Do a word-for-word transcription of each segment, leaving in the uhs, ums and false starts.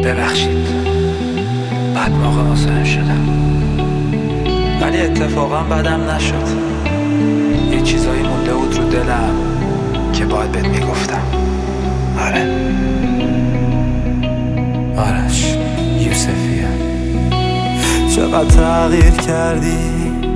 درخشید. بعد موقع مزاحم شدم، ولی اتفاقا بدم نشد. یه چیزایی مونده بود رو دلم که باید بهت میگفتم. آره آرش یوسفیه. چقدر تغییر کردی،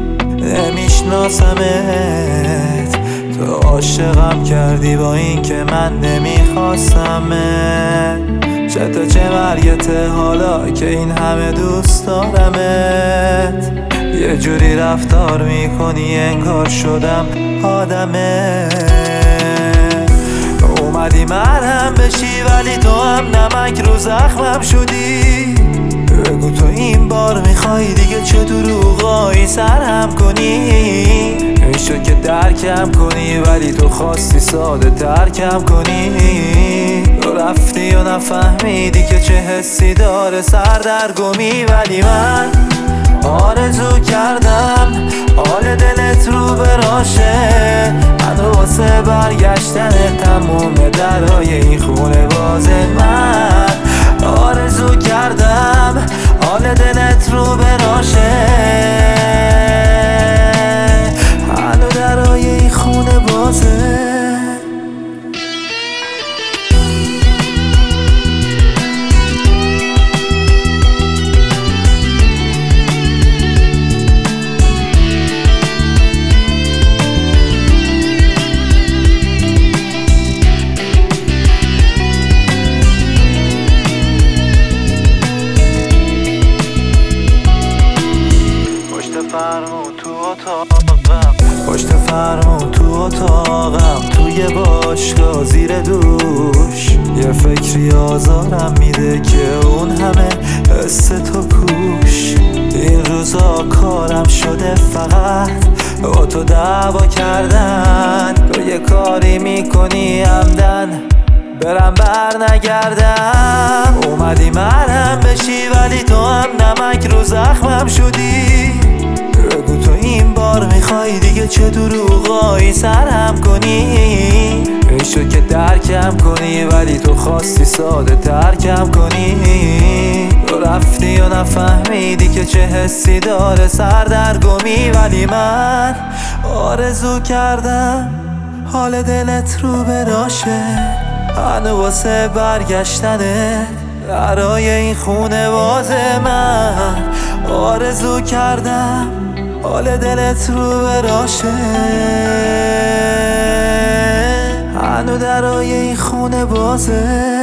نمیشناسمت. تو عاشقم کردی با این که من نمیخواستمت. چه تا چه مرگته حالا که این همه دوست دارمت. یه جوری رفتار میکنی انگار شدم آدمت. اومدی مرهم بشی ولی تو هم نمک رو زخمم شدی. بگو تو این بار میخوای دیگه چه دروغایی سرهم کنی. این شد که درکم کنی ولی تو خواستی ساده ترکم کنی. تو رفتی و نفهمیدی که چه حسی داره سردرگمی. ولی من آرزو کردم حال دلت رو براشه. من واسه برگشتن تموم درهای این خونه باز. من آرزو کردم حال دلت رو براشه. هنو درهای این خونه بازه. پشت فرمون تو اتاقم، توی باشگاه زیر دوش. یه فکری آزارم میده که اون همه حس تو کوش. این روزا کارم شده فقط با تو دعوا کردن. تو یه کاری میکنی عمدن برم بر نگردم. اومدی مرهم بشی ولی تو هم نمک رو زخمم شدی. بگو تو این بار میخوای دیگه چه دروغایی سرهم کنی. این شد که درکم کنی ولی تو خواستی ساده ترکم کنی. تو رفتی و نفهمیدی که چه حسی داره سردرگمی. ولی من آرزو کردم حال دلت رو براشه. هنو واسه برگشتنه درای این خونه بازه. من آرزو کردم حال دلت رو براشه. هنو درای این خونه بازه.